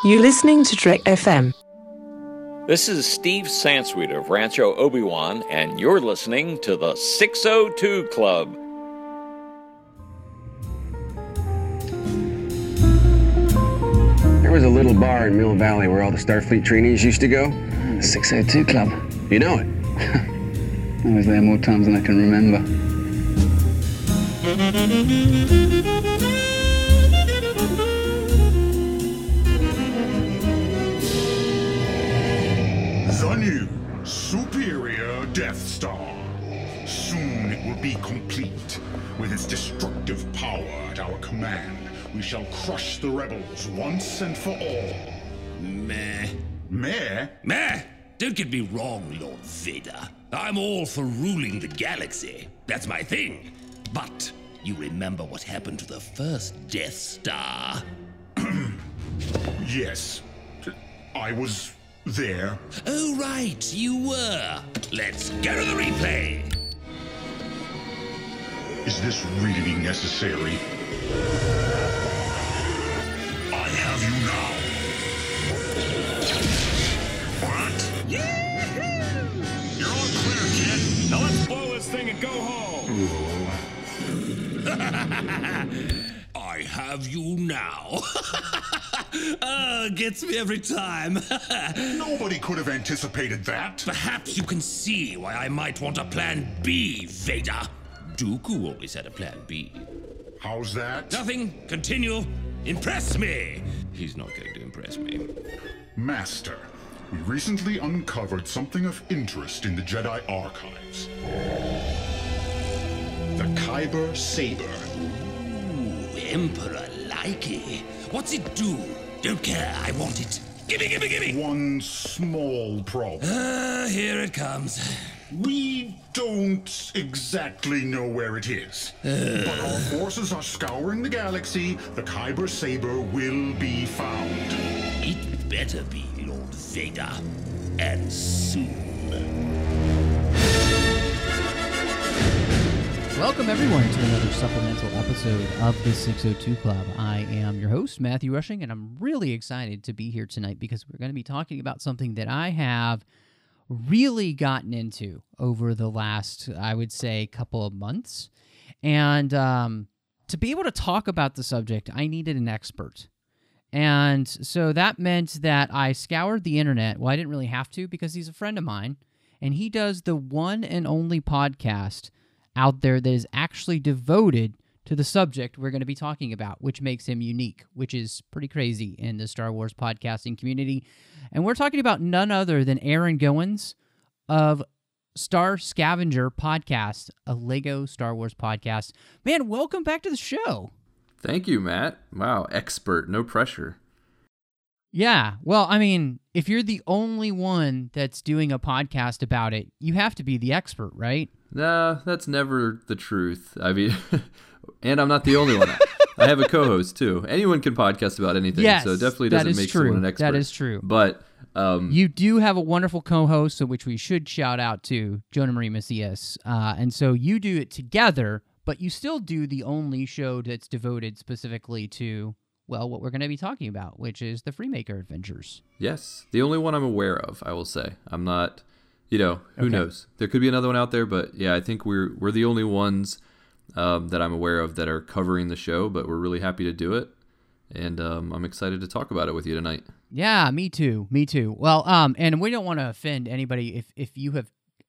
You're listening to Trek FM. This is Steve Sansweet of Rancho Obi-Wan, and you're listening to the 602 Club. There was a little bar in Mill Valley where all the Starfleet trainees used to go. The 602 Club. You know it. I was there more times than I can remember. The new, superior Death Star. Soon it will be complete. With its destructive power at our command, we shall crush the rebels once and for all. Meh. Meh? Meh! Don't get me wrong, Lord Vader. I'm all for ruling the galaxy. That's my thing. But you remember what happened to the first Death Star? Yes. I was there. Oh, right, you were. Let's go to the replay. Is this really necessary? I have you now. What? Yee-hoo! You're all clear, kid. Now let's blow this thing and go home. I have you now. Gets me every time. Nobody could have anticipated that. Perhaps you can see why I might want a plan B, Vader. Dooku always had a plan B. How's that? Nothing. Continue. Impress me. He's not going to impress me. Master, we recently uncovered something of interest in the Jedi archives. The Kyber Saber. Ooh, Emperor likey. What's it do? Don't care. I want it. Gimme. One small problem. Here it comes. We don't exactly know where it is. But our forces are scouring the galaxy. The Kyber Saber will be found. It better be, Lord Vader. And soon. Welcome, everyone, to another supplemental episode of the 602 Club. I am your host, Matthew Rushing, and I'm really excited to be here tonight because we're going to be talking about something that I have really gotten into over the last, I would say, couple of months. And to be able to talk about the subject, I needed an expert. And so that meant that I scoured the internet. Well, I didn't really have to because he's a friend of mine, and he does the one and only podcast out there that is actually devoted to the subject we're going to be talking about, which makes him unique, which is pretty crazy in the Star Wars podcasting community. And we're talking about none other than Aaron Goins of Star Scavenger Podcast, a Lego Star Wars podcast. Man, welcome back to the show. Thank you, Matt. Wow, expert, no pressure. Yeah, well, I mean, if you're the only one that's doing a podcast about it, you have to be the expert, right? Nah, that's never the truth. I mean, and I'm not the only one. I have a co-host, too. Anyone can podcast about anything, yes, so it definitely doesn't make someone an expert. That is true. But you do have a wonderful co-host, which we should shout out to, Jonah Marie Macias. And so you do it together, but you still do the only show that's devoted specifically to, well, what we're going to be talking about, which is the Freemaker Adventures. Yes, the only one I'm aware of, I will say. I'm not, who knows? There could be another one out there, but yeah, I think we're the only ones that I'm aware of that are covering the show, but we're really happy to do it, and I'm excited to talk about it with you tonight. Yeah, me too. Well, and we don't want to offend anybody if you have,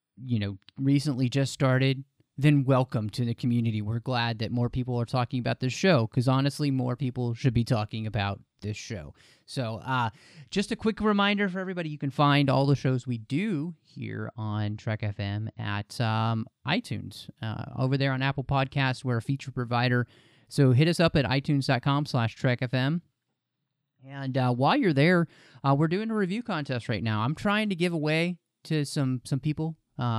recently just started, then welcome to the community. We're glad that more people are talking about this show, because honestly, more people should be talking about this show. So just a quick reminder for everybody, you can find all the shows we do here on Trek FM at iTunes. Over there on Apple Podcasts, we're a feature provider. So hit us up at itunes.com/TrekFM. And while you're there, we're doing a review contest right now. I'm trying to give away to some people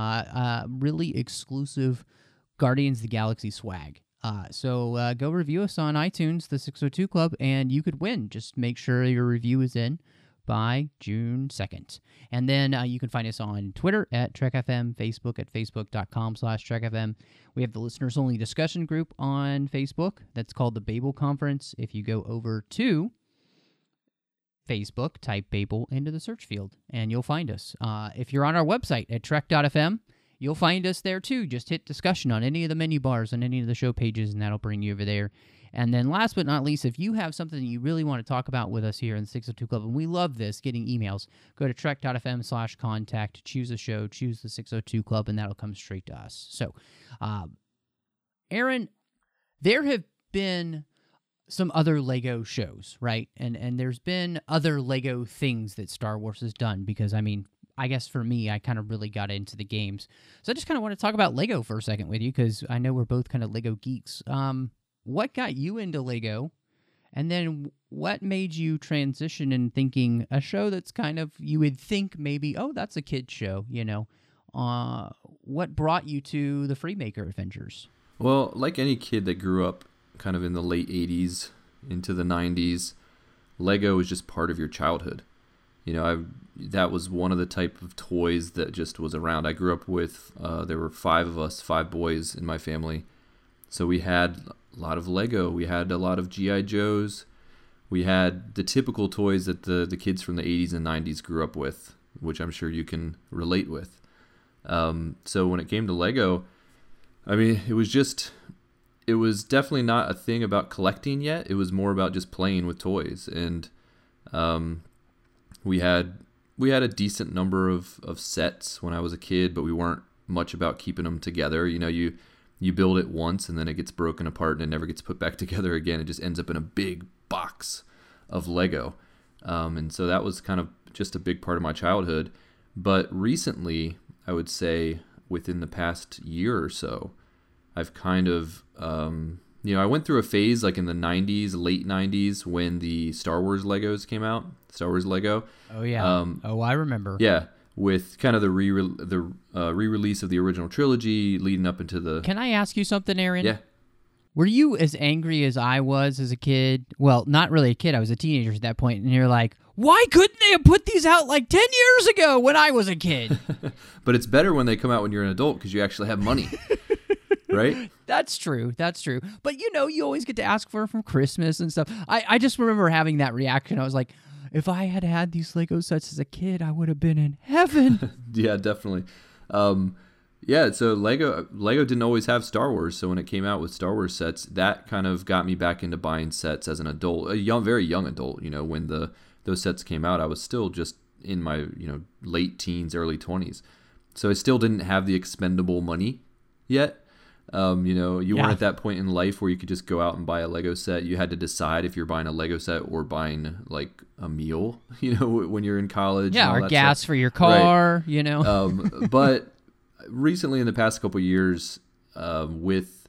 really exclusive Guardians of the Galaxy swag. So go review us on iTunes, the 602 Club, and you could win. Just make sure your review is in by June 2nd. And then you can find us on Twitter at TrekFM, Facebook at facebook.com/TrekFM. We have the listeners-only discussion group on Facebook that's called the Babel Conference. If you go over to Facebook, type Babel into the search field, and you'll find us. If you're on our website at trek.fm, you'll find us there too. Just hit discussion on any of the menu bars on any of the show pages, and that'll bring you over there. And then last but not least, if you have something that you really want to talk about with us here in the 602 Club, and we love this, getting emails, go to trek.fm/contact, choose a show, choose the 602 Club, and that'll come straight to us. So, Aaron, there have been some other Lego shows, right? And there's been other Lego things that Star Wars has done, because, I mean, I guess for me, I kind of really got into the games. So I just kind of want to talk about Lego for a second with you, because I know we're both kind of Lego geeks. What got you into Lego, and then what made you transition in thinking a show that's kind of, you would think maybe, oh, that's a kid's show, you know? What brought you to the Freemaker Adventures? Well, like any kid that grew up kind of in the late 80s into the 90s, Lego was just part of your childhood. You know, that was one of the type of toys that just was around. I grew up with, there were 5 of us, 5 boys in my family. So we had a lot of Lego. We had a lot of G.I. Joes. We had the typical toys that the kids from the 80s and 90s grew up with, which I'm sure you can relate with. So when it came to Lego, I mean, it was definitely not a thing about collecting yet. It was more about just playing with toys. And we had a decent number of sets when I was a kid, but we weren't much about keeping them together. You know, you build it once and then it gets broken apart and it never gets put back together again. It just ends up in a big box of Lego. And so that was kind of just a big part of my childhood. But recently, I would say within the past year or so, I've kind of, I went through a phase like in the 90s, late 90s, when the Star Wars Legos came out, Star Wars Lego. Oh, yeah. I remember. Yeah. With kind of the re-release of the original trilogy leading up into the... Can I ask you something, Aaron? Yeah. Were you as angry as I was as a kid? Well, not really a kid. I was a teenager at that point, and you're like, why couldn't they have put these out like 10 years ago when I was a kid? But it's better when they come out when you're an adult because you actually have money. Right? That's true. But, you always get to ask for it from Christmas and stuff. I just remember having that reaction. I was like, if I had had these Lego sets as a kid, I would have been in heaven. Yeah, definitely. So Lego didn't always have Star Wars. So when it came out with Star Wars sets, that kind of got me back into buying sets as an adult, very young adult. You know, when those sets came out, I was still just in my late teens, early 20s. So I still didn't have the expendable money yet. You weren't at that point in life where you could just go out and buy a Lego set. You had to decide if you're buying a Lego set or buying like a meal, when you're in college. Yeah, or gas for your car, right. But recently in the past couple of years, with,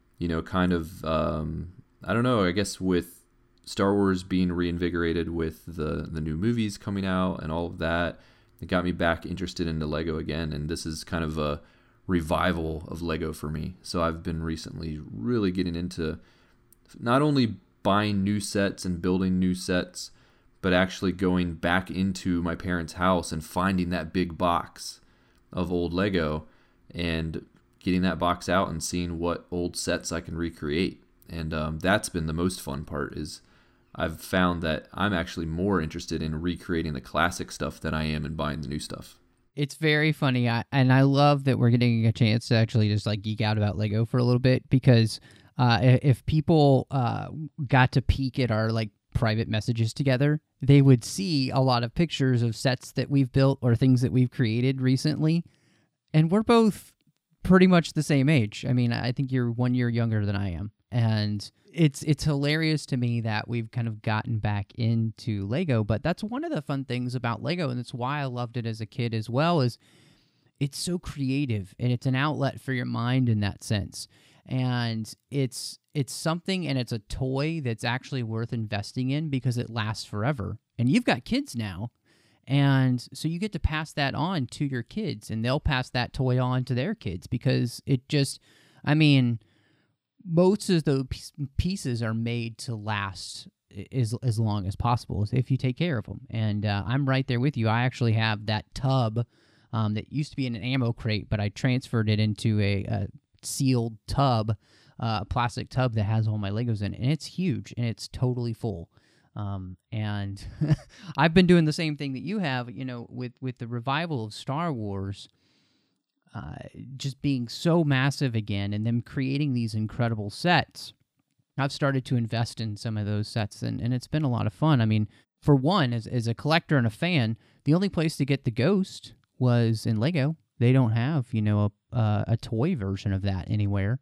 I guess with Star Wars being reinvigorated with the new movies coming out and all of that, it got me back interested into Lego again. And this is kind of a revival of Lego for me. So I've been recently really getting into not only buying new sets and building new sets, but actually going back into my parents' house and finding that big box of old Lego and getting that box out and seeing what old sets I can recreate. And that's been the most fun part. Is I've found that I'm actually more interested in recreating the classic stuff than I am in buying the new stuff. It's very funny, and I love that we're getting a chance to actually just like geek out about Lego for a little bit, because if people got to peek at our like private messages together, they would see a lot of pictures of sets that we've built or things that we've created recently, and we're both pretty much the same age. I mean, I think you're 1 year younger than I am, and it's hilarious to me that we've kind of gotten back into Lego. But that's one of the fun things about Lego, and it's why I loved it as a kid as well, is it's so creative, and it's an outlet for your mind in that sense. And it's something, and it's a toy that's actually worth investing in because it lasts forever. And you've got kids now, and so you get to pass that on to your kids, and they'll pass that toy on to their kids, because it just, most of the pieces are made to last as long as possible if you take care of them. And I'm right there with you. I actually have that tub that used to be in an ammo crate, but I transferred it into a sealed tub, a plastic tub that has all my Legos in it. And it's huge, and it's totally full. And I've been doing the same thing that you have, with the revival of Star Wars, just being so massive again, and them creating these incredible sets. I've started to invest in some of those sets, and it's been a lot of fun. I mean, for one, as a collector and a fan, the only place to get the Ghost was in Lego. They don't have, a toy version of that anywhere.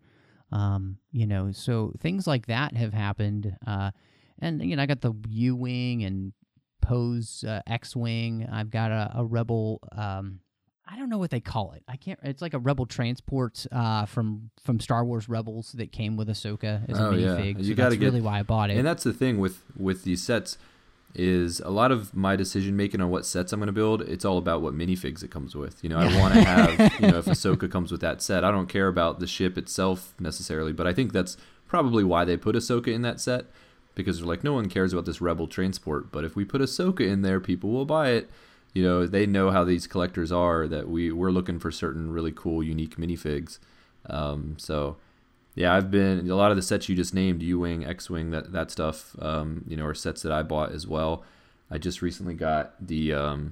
So things like that have happened. And, I got the U-Wing and Poe's X-Wing. I've got a Rebel, I don't know what they call it. It's like a Rebel transport from Star Wars Rebels that came with Ahsoka as a minifig. Yeah. So that's really why I bought it. And that's the thing with these sets, is a lot of my decision making on what sets I'm going to build, it's all about what minifigs it comes with. I want to have, if Ahsoka comes with that set, I don't care about the ship itself necessarily, but I think that's probably why they put Ahsoka in that set, because they're like, no one cares about this Rebel transport, but if we put Ahsoka in there, people will buy it. They know how these collectors are, that we're looking for certain really cool, unique minifigs. So yeah, I've been a lot of the sets you just named, U-Wing, X-Wing, that stuff, are sets that I bought as well. I just recently got the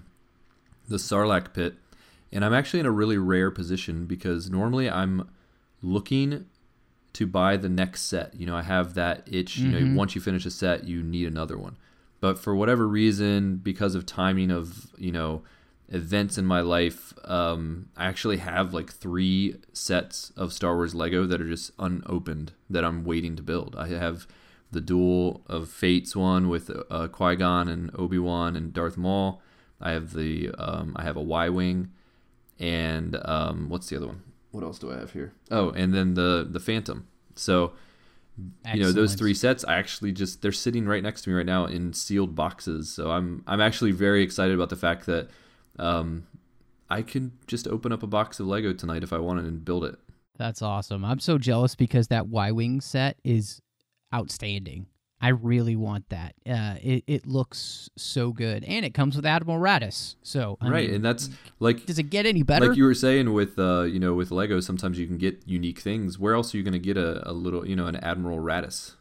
Sarlacc pit, and I'm actually in a really rare position because normally I'm looking to buy the next set. I have that itch. Once you finish a set, you need another one. But for whatever reason, because of timing of events in my life, I actually have like 3 sets of Star Wars Lego that are just unopened that I'm waiting to build. I have the Duel of Fates one with Qui-Gon and Obi-Wan and Darth Maul. I have I have a Y-Wing, and what's the other one? What else do I have here? Oh, and then the Phantom. So those 3 sets, I actually they're sitting right next to me right now in sealed boxes. So I'm actually very excited about the fact that I can just open up a box of Lego tonight if I wanted and build it. That's awesome. I'm so jealous because that Y-Wing set is outstanding. I really want that. It looks so good, and it comes with Admiral Raddus. So I mean, and that's like, does it get any better? Like you were saying with with Lego, sometimes you can get unique things. Where else are you going to get a little an Admiral Raddus?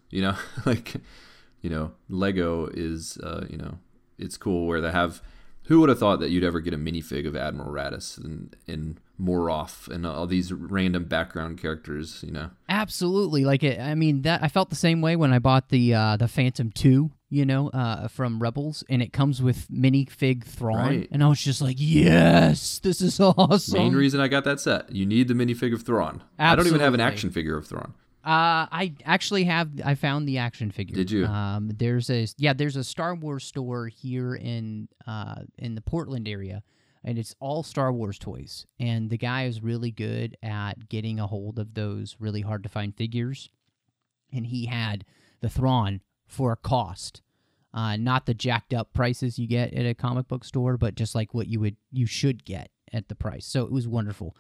Lego is it's cool where they have. Who would have thought that you'd ever get a minifig of Admiral Raddus and Moroff and all these random background characters, Absolutely. I felt the same way when I bought the Phantom 2, from Rebels, and it comes with minifig Thrawn, right. And I was just like, yes, this is awesome. Main reason I got that set. You need the minifig of Thrawn. Absolutely. I don't even have an action figure of Thrawn. I actually have. I found the action figure. Did you? There's a Star Wars store here in the Portland area, and it's all Star Wars toys. And the guy is really good at getting a hold of those really hard to find figures. And he had the Thrawn for a cost, not the jacked up prices you get at a comic book store, but just like what you should get at the price. So it was wonderful.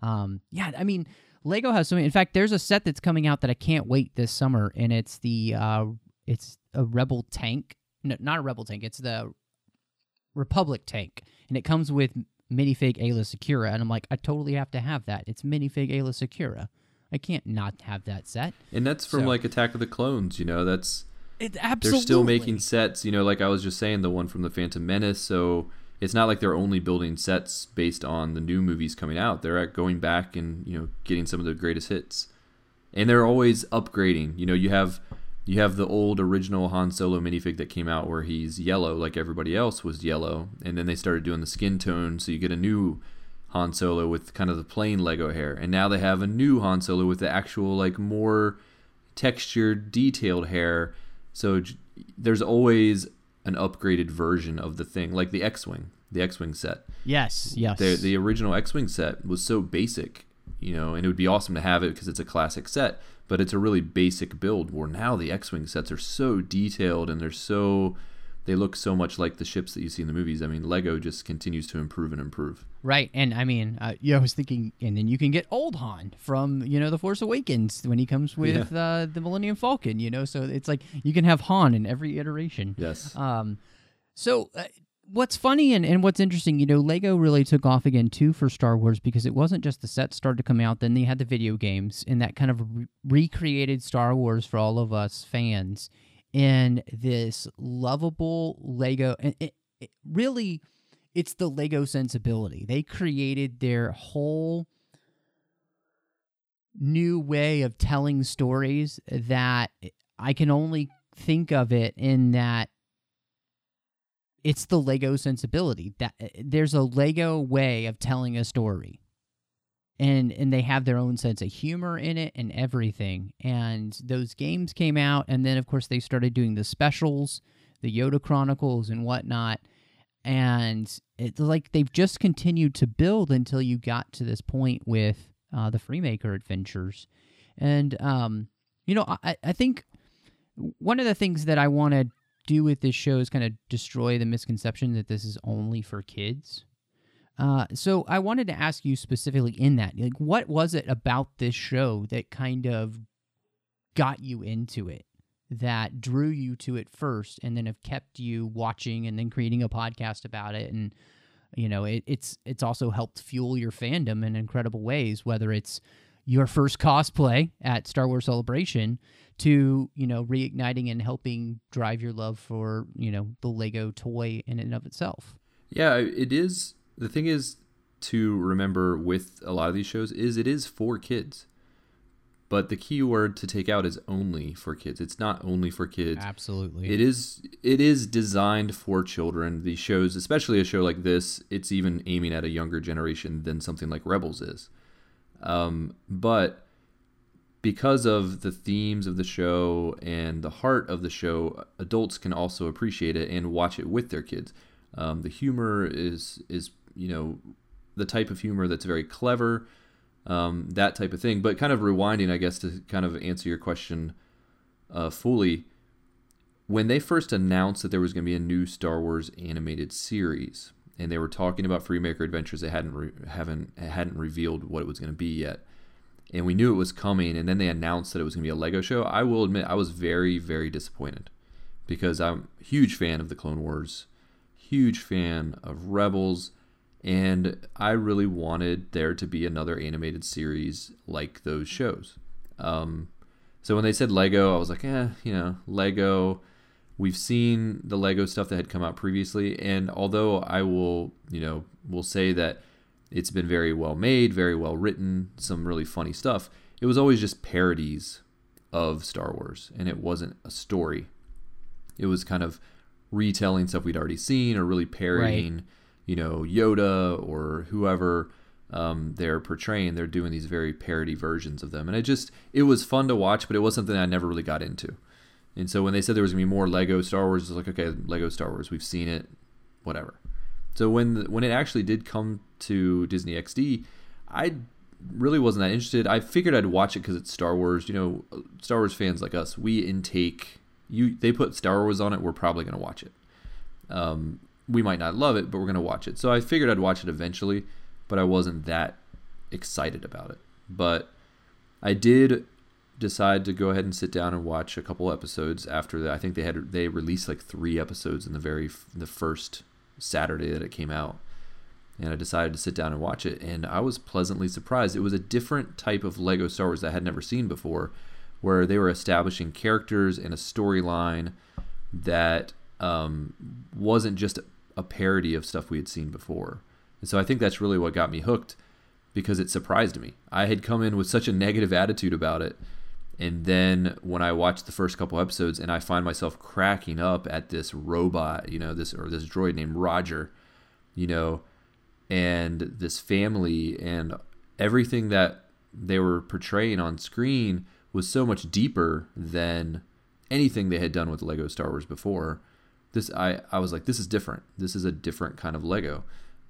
Lego has so many. In fact, there's a set that's coming out that I can't wait this summer, and it's it's a Rebel tank. No, not a Rebel tank. It's the Republic tank, and it comes with minifig Aayla Secura, and I'm like, I totally have to have that. It's minifig Aayla Secura. I can't not have that set. And that's from like Attack of the Clones. That's absolutely. They're still making sets. Like I was just saying, the one from the Phantom Menace. So it's not like they're only building sets based on the new movies coming out. They're going back and getting some of the greatest hits, and they're always upgrading. You have the old original Han Solo minifig that came out where he's yellow like everybody else was yellow, and then they started doing the skin tone, so you get a new Han Solo with kind of the plain Lego hair, and now they have a new Han Solo with the actual more textured, detailed hair. So there's always an upgraded version of the thing, like the X-Wing set. Yes. The original X-Wing set was so basic, and it would be awesome to have it because it's a classic set, but it's a really basic build, where now the X-Wing sets are so detailed, and they look so much like the ships that you see in the movies. Lego just continues to improve and improve. Right, and I was thinking, and then you can get old Han from, The Force Awakens when he comes with the Millennium Falcon, so it's like you can have Han in every iteration. Yes. What's funny and what's interesting, Lego really took off again, too, for Star Wars, because it wasn't just the sets started to come out, then they had the video games, and that kind of recreated Star Wars for all of us fans in this lovable Lego, and really, it's the Lego sensibility. They created their whole new way of telling stories that I can only think of it in that it's the Lego sensibility. That there's a Lego way of telling a story. And they have their own sense of humor in it and everything. And those games came out, and then, of course, they started doing the specials, the Yoda Chronicles and whatnot. And it's like they've just continued to build until you got to this point with the Freemaker Adventures. And, I think one of the things that I want to do with this show is kind of destroy the misconception that this is only for kids. So I wanted to ask you specifically in that, like, what was it about this show that kind of got you into it, that drew you to it first, and then have kept you watching and then creating a podcast about it? And, it's also helped fuel your fandom in incredible ways, whether it's your first cosplay at Star Wars Celebration to, reigniting and helping drive your love for, the Lego toy in and of itself. Yeah, it is. The thing is to remember with a lot of these shows is it is for kids. But the key word to take out is only for kids. It's not only for kids. Absolutely. It is designed for children. These shows, especially a show like this, it's even aiming at a younger generation than something like Rebels is. But because of the themes of the show and the heart of the show, adults can also appreciate it and watch it with their kids. The humor is the type of humor that's very clever, that type of thing. But kind of rewinding, I guess, to kind of answer your question fully, when they first announced that there was going to be a new Star Wars animated series, and they were talking about Freemaker Adventures, they hadn't revealed what it was going to be yet, and we knew it was coming, and then they announced that it was going to be a Lego show. I will admit I was very, very disappointed, because I'm a huge fan of the Clone Wars, huge fan of Rebels, and I really wanted there to be another animated series like those shows. So when they said Lego, I was like, Lego. We've seen the Lego stuff that had come out previously, and although I will say that it's been very well made, very well written, some really funny stuff, it was always just parodies of Star Wars, and it wasn't a story. It was kind of retelling stuff we'd already seen, or really parodying, Yoda or whoever they're portraying. They're doing these very parody versions of them, and it was fun to watch, but it was something I never really got into. And so when they said there was gonna be more Lego Star Wars, I was like, okay, Lego Star Wars, we've seen it, whatever. So when it actually did come to Disney XD, I really wasn't that interested. I figured I'd watch it because it's Star Wars. Star Wars fans like us, we intake. They put Star Wars on it, we're probably going to watch it. We might not love it, but we're going to watch it. So I figured I'd watch it eventually, but I wasn't that excited about it. But I did decide to go ahead and sit down and watch a couple episodes after that. I think they released like 3 episodes in the first Saturday that it came out. And I decided to sit down and watch it, and I was pleasantly surprised. It was a different type of Lego Star Wars that I had never seen before, where they were establishing characters and a storyline that wasn't just a parody of stuff we had seen before. And so I think that's really what got me hooked, because it surprised me. I had come in with such a negative attitude about it, and then when I watched the first couple episodes and I find myself cracking up at this robot, this droid named Roger, and this family, and everything that they were portraying on screen was so much deeper than anything they had done with Lego Star Wars before. I was like, this is different. This is a different kind of Lego.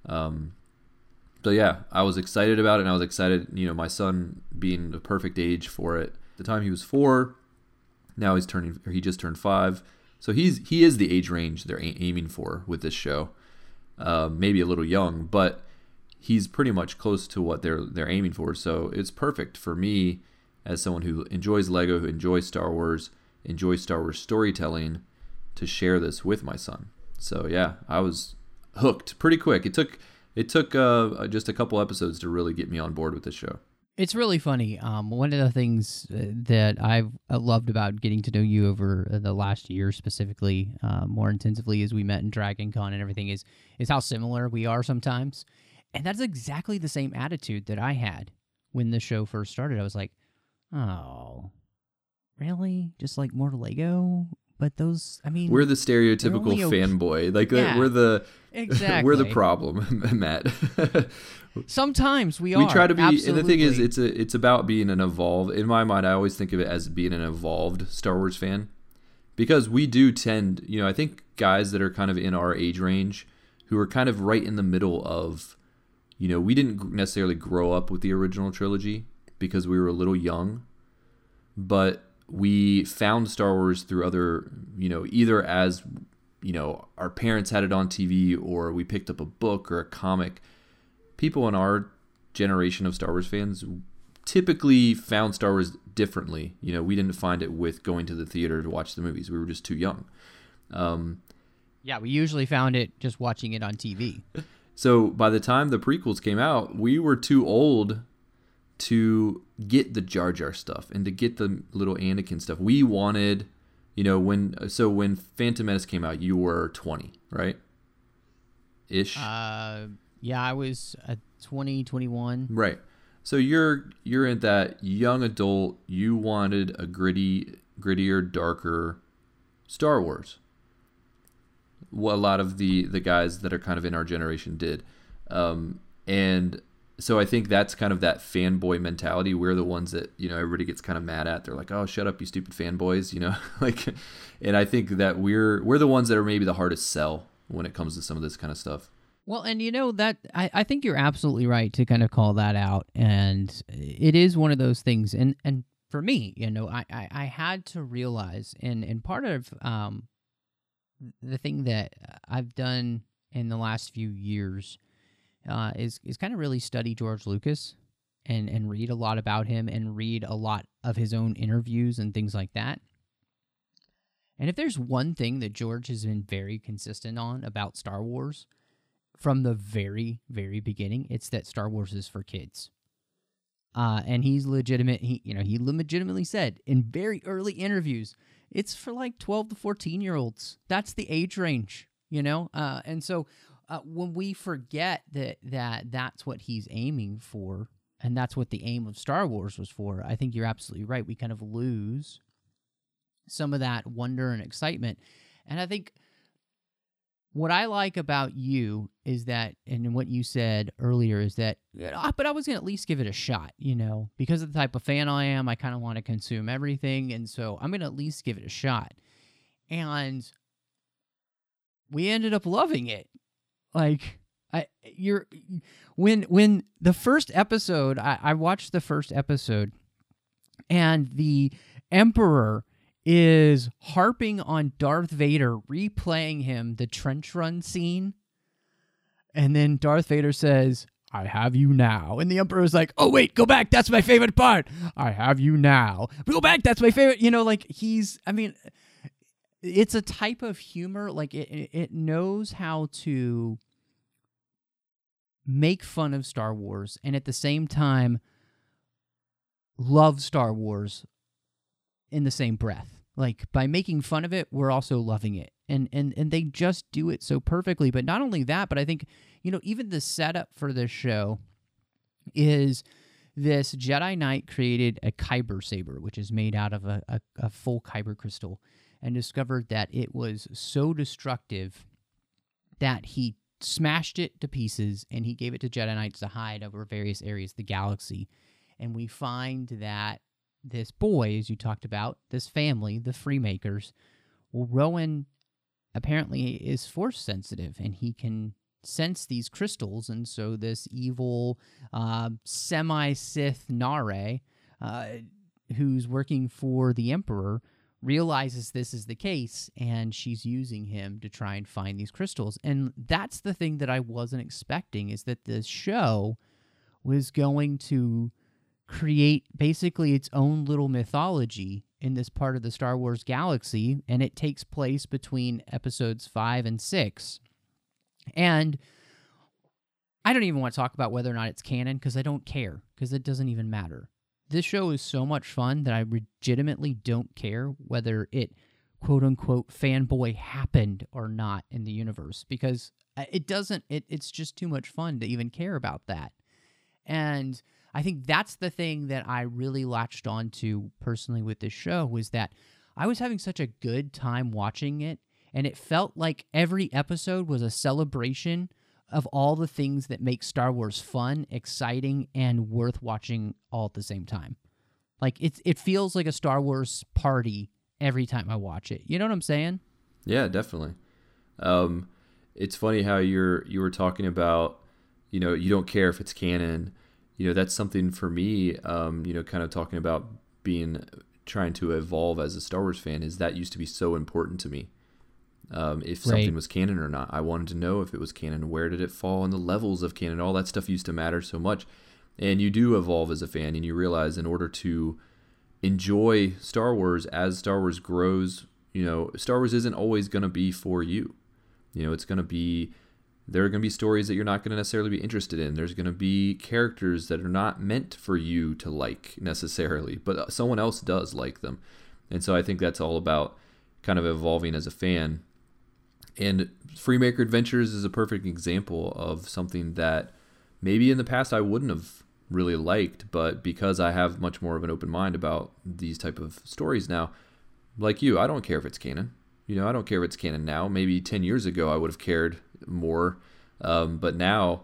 So yeah, I was excited about it, and I was excited, my son being the perfect age for it. At the time he was 4, now he just turned 5. So he is the age range they're aiming for with this show. Maybe a little young, but he's pretty much close to what they're aiming for. So it's perfect for me as someone who enjoys Lego, who enjoys Star Wars storytelling, to share this with my son. So yeah, I was hooked pretty quick. It took just a couple episodes to really get me on board with this show. It's really funny. One of the things that I've loved about getting to know you over the last year, specifically, more intensively as we met in Dragon Con and everything, is how similar we are sometimes. And that's exactly the same attitude that I had when the show first started. I was like, oh, really? Just like more Lego? But those, I mean, we're the stereotypical fanboy. We're the exactly we're the problem, Matt. Sometimes we are. We try to be, absolutely. and the thing is, it's about being an evolved. In my mind, I always think of it as being an evolved Star Wars fan, because we do tend, I think guys that are kind of in our age range, who are kind of right in the middle of, we didn't necessarily grow up with the original trilogy because we were a little young, but we found Star Wars through other, either as, our parents had it on TV or we picked up a book or a comic. People in our generation of Star Wars fans typically found Star Wars differently. We didn't find it with going to the theater to watch the movies. We were just too young. Yeah, we usually found it just watching it on TV. So by the time the prequels came out, we were too old to get the Jar Jar stuff and to get the little Anakin stuff. We wanted, when Phantom Menace came out, you were 20, right? Ish. Yeah, I was 20, 21. Right. So you're in that young adult. You wanted a grittier, darker Star Wars. What a lot of the guys that are kind of in our generation did. And so I think that's kind of that fanboy mentality. We're the ones that, everybody gets kind of mad at. They're like, oh, shut up, you stupid fanboys, and I think that we're the ones that are maybe the hardest sell when it comes to some of this kind of stuff. Well, and that I think you're absolutely right to kind of call that out. And it is one of those things. And for me, I had to realize, and part of the thing that I've done in the last few years is kind of really study George Lucas and read a lot about him and read a lot of his own interviews and things like that. And if there's one thing that George has been very consistent on about Star Wars from the very, very beginning, it's that Star Wars is for kids. And he's legitimate. He legitimately said in very early interviews, it's for like 12 to 14-year-olds. That's the age range, And so when we forget that's what he's aiming for, and that's what the aim of Star Wars was for, I think you're absolutely right. We kind of lose some of that wonder and excitement. And I think what I like about you is that, and what you said earlier is that, but I was going to at least give it a shot, because of the type of fan I am, I kind of want to consume everything. And so I'm going to at least give it a shot. And we ended up loving it. When the first episode, I watched the first episode, and the Emperor is harping on Darth Vader, replaying him the trench run scene. And then Darth Vader says, I have you now. And the Emperor's like, oh, wait, go back. That's my favorite part. I have you now. Go back. That's my favorite. It's a type of humor. It knows how to make fun of Star Wars and at the same time love Star Wars in the same breath. By making fun of it, we're also loving it. And they just do it so perfectly. But not only that, but I think, even the setup for this show is this Jedi Knight created a Kyber saber, which is made out of a full Kyber crystal, and discovered that it was so destructive that he smashed it to pieces and he gave it to Jedi Knights to hide over various areas of the galaxy. And we find that this boy, as you talked about, this family, the Freemakers, Rowan apparently is force sensitive, and he can sense these crystals, and so this evil semi-Sith Nare, who's working for the Emperor, realizes this is the case, and she's using him to try and find these crystals. And that's the thing that I wasn't expecting, is that this show was going to create basically its own little mythology in this part of the Star Wars galaxy, and it takes place between episodes 5 and 6. And I don't even want to talk about whether or not it's canon because I don't care, because it doesn't even matter. This show is so much fun that I legitimately don't care whether it, quote-unquote, fanboy happened or not in the universe, because it doesn't, it's just too much fun to even care about that. And I think that's the thing that I really latched on to personally with this show, was that I was having such a good time watching it, and it felt like every episode was a celebration of all the things that make Star Wars fun, exciting, and worth watching all at the same time. Like, it feels like a Star Wars party every time I watch it. You know what I'm saying? Yeah, definitely. It's funny how you were talking about, you know, you don't care if it's canon. You know, that's something for me, you know, kind of talking about trying to evolve as a Star Wars fan, is that used to be so important to me. If something was canon or not, I wanted to know if it was canon, where did it fall in the levels of canon, all that stuff used to matter so much. And you do evolve as a fan, and you realize in order to enjoy Star Wars as Star Wars grows, you know, Star Wars isn't always going to be for you. You know, there are going to be stories that you're not going to necessarily be interested in. There's going to be characters that are not meant for you to like necessarily, but someone else does like them. And so I think that's all about kind of evolving as a fan. And Freemaker Adventures is a perfect example of something that maybe in the past I wouldn't have really liked, but because I have much more of an open mind about these type of stories now, like you, I don't care if it's canon. You know, I don't care if it's canon now. Maybe 10 years ago I would have cared more, but now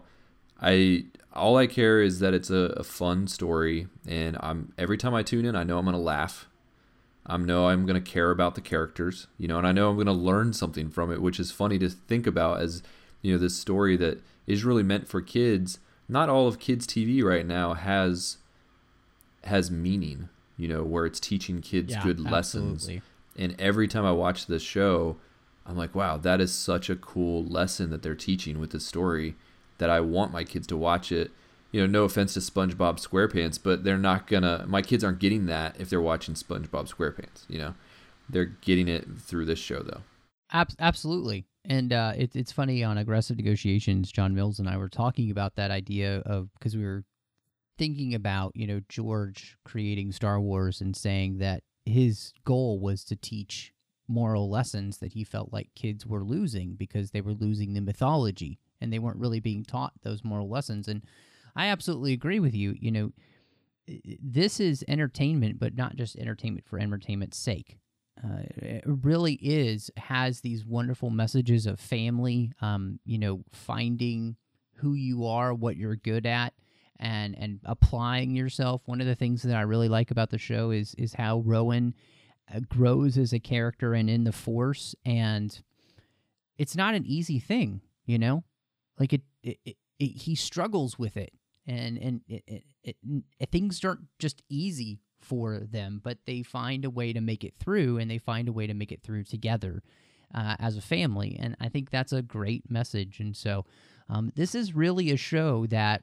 all I care is that it's a fun story, and every time I tune in, I know I'm going to laugh. I know I'm going to care about the characters, you know, and I know I'm going to learn something from it, which is funny to think about as, you know, this story that is really meant for kids. Not all of kids' TV right now has meaning, you know, where it's teaching kids good lessons. And every time I watch this show, I'm like, wow, that is such a cool lesson that they're teaching with this story, that I want my kids to watch it. You know, no offense to SpongeBob SquarePants, but my kids aren't getting that if they're watching SpongeBob SquarePants, you know. They're getting it through this show, though. Absolutely. And it's funny, on Aggressive Negotiations, John Mills and I were talking about that idea of, because we were thinking about, you know, George creating Star Wars and saying that his goal was to teach moral lessons that he felt like kids were losing because they were losing the mythology and they weren't really being taught those moral lessons. And I absolutely agree with you. You know, this is entertainment, but not just entertainment for entertainment's sake. It really has these wonderful messages of family, you know, finding who you are, what you're good at, and applying yourself. One of the things that I really like about the show is how Rowan grows as a character and in the Force, and it's not an easy thing, you know? Like he struggles with it, and things aren't just easy for them, but they find a way to make it through, and they find a way to make it through together as a family, and I think that's a great message. And so this is really a show that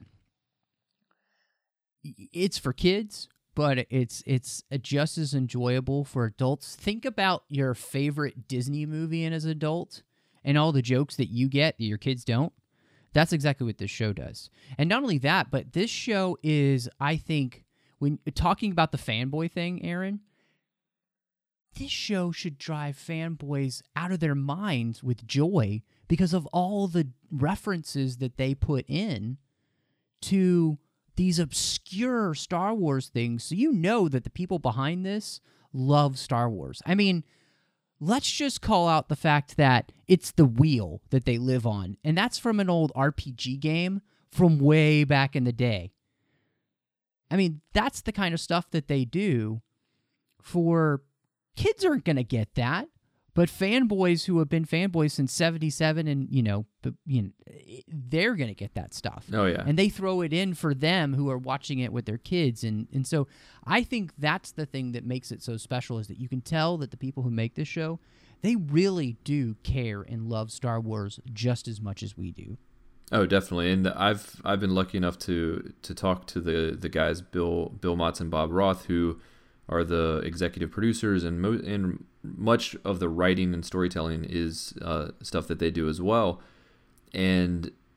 it's for kids, but it's just as enjoyable for adults. Think about your favorite Disney movie as an adult and all the jokes that you get that your kids don't. That's exactly what this show does. And not only that, but this show is, I think, when talking about the fanboy thing, Aaron, this show should drive fanboys out of their minds with joy because of all the references that they put in to these obscure Star Wars things. So you know that the people behind this love Star Wars. I mean, let's just call out the fact that it's the wheel that they live on, and that's from an old RPG game from way back in the day. I mean, that's the kind of stuff that they do. For kids aren't going to get that, but fanboys who have been fanboys since 77 and, they're going to get that stuff. Oh, yeah. And they throw it in for them who are watching it with their kids. And so I think that's the thing that makes it so special, is that you can tell that the people who make this show, they really do care and love Star Wars just as much as we do. Oh, definitely. And I've been lucky enough to talk to the guys, Bill Motz and Bob Roth, who are the executive producers, and much of the writing and storytelling is stuff that they do as well. And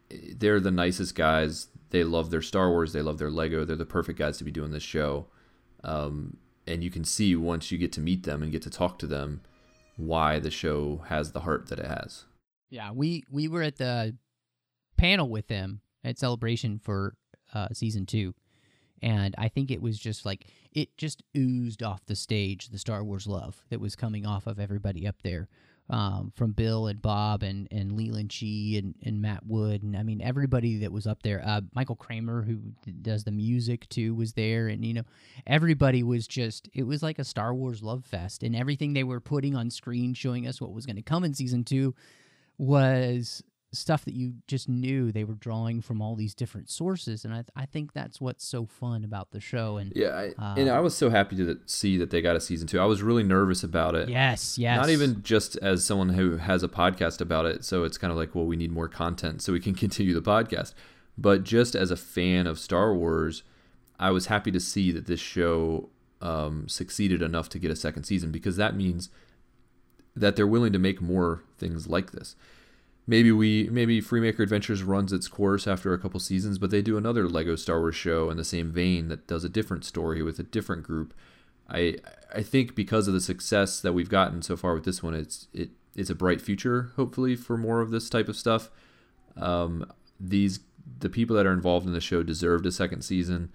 they're the nicest guys. They love their Star Wars. They love their Lego. They're the perfect guys to be doing this show. And you can see once you get to meet them and get to talk to them why the show has the heart that it has. Yeah, we were at the panel with them at Celebration for season 2, and I think it was just like it just oozed off the stage the Star Wars love that was coming off of everybody up there, from Bill and Bob and Leland Chee and Matt Wood, and I mean everybody that was up there. Michael Kramer, who does the music too, was there, and everybody was just, it was like a Star Wars love fest, and everything they were putting on screen showing us what was going to come in season 2 was stuff that you just knew they were drawing from all these different sources, and I think that's what's so fun about the show. And yeah, and I was so happy to see that they got a season 2. I was really nervous about it. Yes. Not even just as someone who has a podcast about it, so it's kind of like, well, we need more content so we can continue the podcast. But just as a fan of Star Wars, I was happy to see that this show succeeded enough to get a second season, because that means that they're willing to make more things like this. Maybe Freemaker Adventures runs its course after a couple seasons, but they do another Lego Star Wars show in the same vein that does a different story with a different group. I think because of the success that we've gotten so far with this one, it's a bright future, hopefully, for more of this type of stuff. The people that are involved in the show deserved a second season.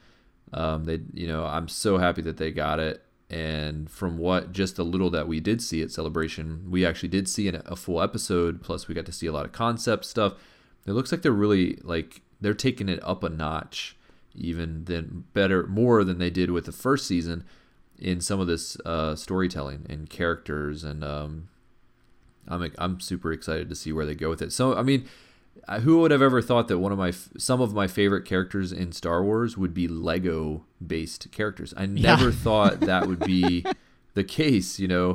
I'm so happy that they got it. And from what just the little that we did see at Celebration, we actually did see a full episode. Plus, we got to see a lot of concept stuff. It looks like they're really they're taking it up a notch, more than they did with the first season in some of this storytelling and characters. And I'm super excited to see where they go with it. So, I mean, who would have ever thought that some of my favorite characters in Star Wars would be Lego-based characters? I never thought that would be the case. I know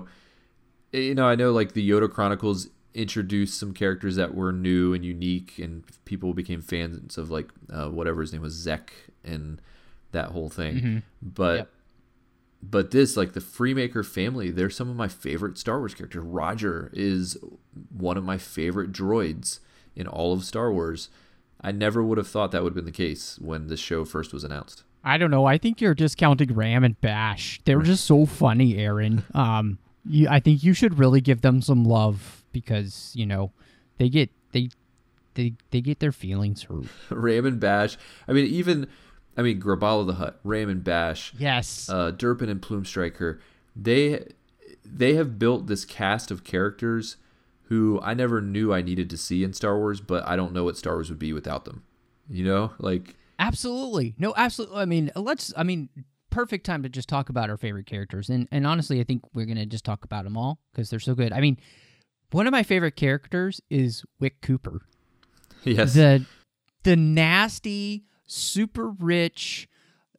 like the Yoda Chronicles introduced some characters that were new and unique, and people became fans of whatever his name was, Zek, and that whole thing. Mm-hmm. But this, the Freemaker family, they're some of my favorite Star Wars characters. Roger is one of my favorite droids in all of Star Wars. I never would have thought that would have been the case when this show first was announced. I don't know. I think you're discounting Ram and Bash. They were just so funny, Aaron. I think you should really give them some love, because they get their feelings hurt. Ram and Bash. Graballa the Hutt, Ram and Bash. Yes. Durpin and Plume Striker. They have built this cast of characters who I never knew I needed to see in Star Wars, but I don't know what Star Wars would be without them. Absolutely. No, absolutely. Perfect time to just talk about our favorite characters. And honestly, I think we're going to just talk about them all because they're so good. One of my favorite characters is Wick Cooper. Yes. The nasty, super rich,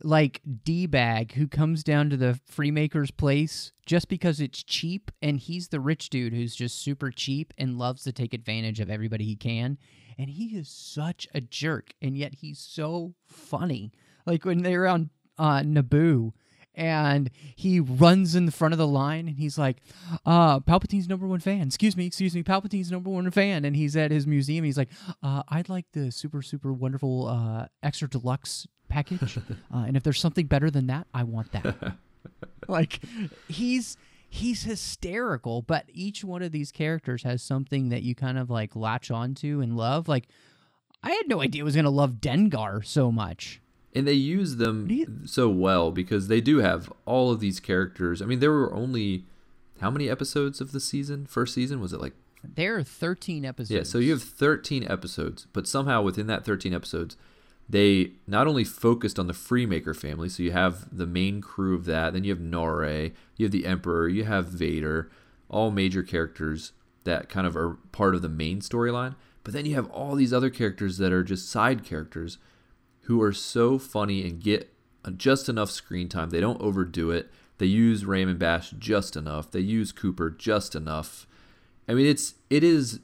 D-bag who comes down to the Freemaker's place just because it's cheap, and he's the rich dude who's just super cheap and loves to take advantage of everybody he can, and he is such a jerk, and yet he's so funny. When they're on Naboo, and he runs in the front of the line, and he's like, Palpatine's #1 fan. Excuse me, Palpatine's #1 fan. And he's at his museum, and he's like, I'd like the super, super wonderful extra deluxe package. And if there's something better than that, I want that. He's hysterical, but each one of these characters has something that you kind of latch onto and love. I had no idea I was going to love Dengar so much. And they use them so well because they do have all of these characters. There were only how many episodes of the season? First season, was it There are 13 episodes. Yeah, so you have 13 episodes, but somehow within that 13 episodes, they not only focused on the Freemaker family, so you have the main crew of that, then you have Norre, you have the Emperor, you have Vader, all major characters that kind of are part of the main storyline, but then you have all these other characters that are just side characters who are so funny and get just enough screen time. They don't overdo it. They use Ram and Bash just enough. They use Cooper just enough. It is